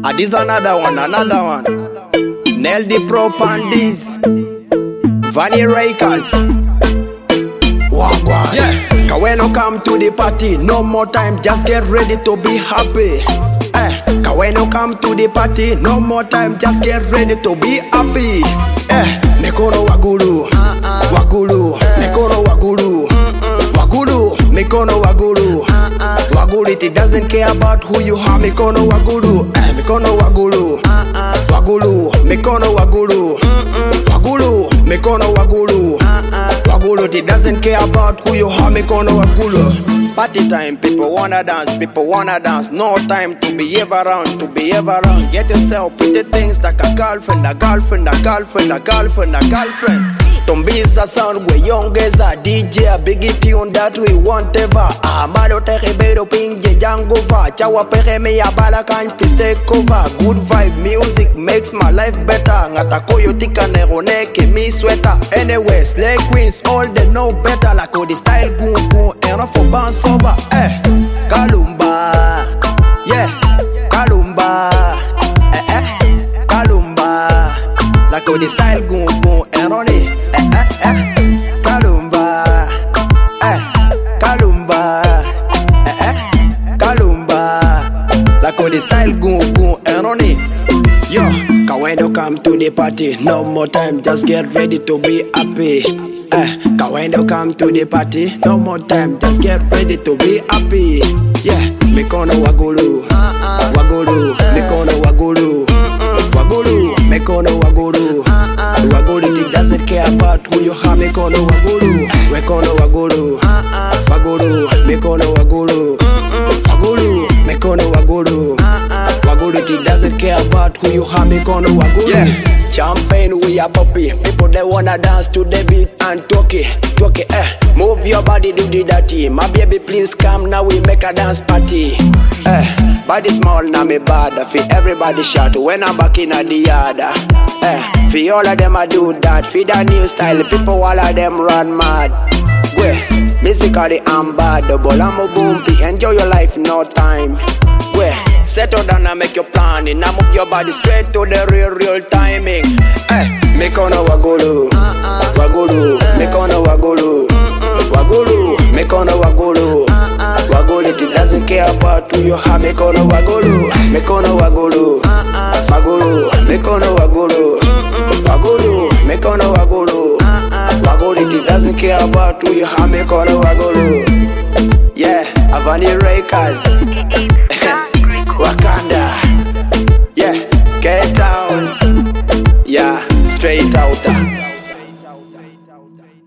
This another one. Nail the Pro and this Vanny Records. Wagwan. Yeah. Cause when you come to the party, no more time, just get ready to be happy. Cause when you come to the party, no more time, just get ready to be happy. Mikono wagulu, wagulu, mikono wagulu, wagulu, mikono wagulu, wagulu. It doesn't care about who you are. Mikono wagulu, mikono wagulu, wagulu, mikono wagulu, wagulu, mikono wagulu, wagulu. It doesn't care about who you are. Mikono wagulu. Party time, people wanna dance, no time to behave around, Get yourself with the things like a girlfriend. Tumbiza sound we young as a DJ, a big tune that we want ever. Amalo terebero pinje jangova, chawa pere me abala kan piste cover. Good vibe music makes my life better. Ngata koyo tika nerone ke mi sweater. Anyway, slay queens all they know better. Like the style gun enough for bounce over. Kalumba, yeah, Kalumba, Kalumba. Like the style gun enough. Kalumba, Kalumba, Kalumba. Like all the style go eroni. Yo, cause when you come to the party, no more time, just get ready to be happy. Cause when you come to the party, no more time, just get ready to be happy. Yeah, mikono wagulu, wagulu, mikono wagulu, wagulu, mikono wagulu, wagulu. It doesn't care about who you are. Mikono wagulu, mikono wagulu, wagulu, mikono wagulu, wagulu, mikono wagulu, wagulu. It doesn't care about who you are. Mikono wagulu. Yeah. Champagne we are poppy. People they wanna dance to the beat and talk it. Move your body, do the dirty. My baby please come now, we make a dance party. Body small now me bad. For everybody shout when I'm back in the yard. For all of them I do that. For the new style, people all of them run mad. Musically I'm bad, double I'm a bumpy. Enjoy your life, no time. Settle down and make your planning. Now move your body straight to the real timing. Mikono wagulu, wagulu, mikono wagulu, wagulu, mikono wagulu, wagulu. It doesn't care about who you are. Mikono wagulu, mikono wagulu, wagulu, mikono wagulu, wagulu, mikono wagulu, wagulu. It doesn't care about who you are. Mikono wagulu. Yeah, Vanny Records. Wakanda, yeah, get down, yeah, straight out.